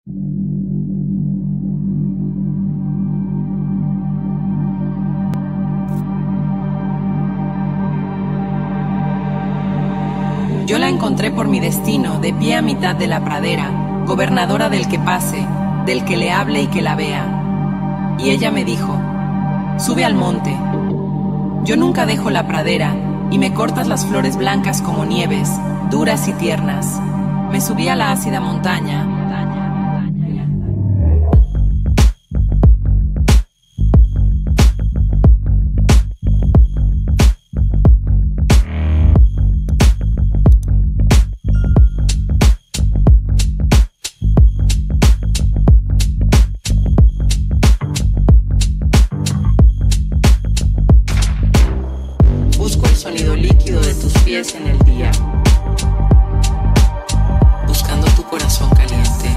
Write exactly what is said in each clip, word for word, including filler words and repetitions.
Yo la encontré por mi destino, de pie a mitad de la pradera, gobernadora del que pase, del que le hable y que la vea. Y ella me dijo: sube al monte. Yo nunca dejo la pradera, y me cortas las flores blancas como nieves, duras y tiernas. Me subí a la ácida montaña. Sonido líquido de tus pies en el día, buscando tu corazón caliente,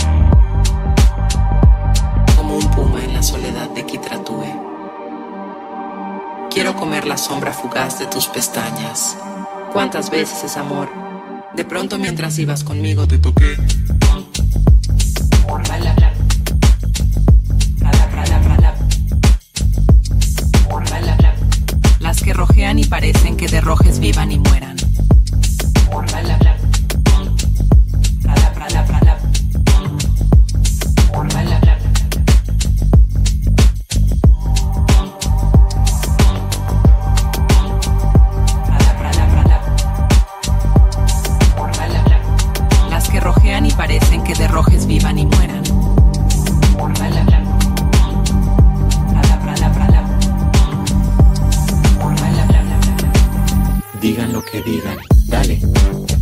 como un puma en la soledad de Kitratue. Quiero comer la sombra fugaz de tus pestañas. ¿Cuántas veces es amor? De pronto mientras ibas conmigo te toqué. Las que rojean y parecen que de rojes vivan y mueran. Las que rojean y parecen que de rojes vivan y mueran. Digan lo que digan, dale.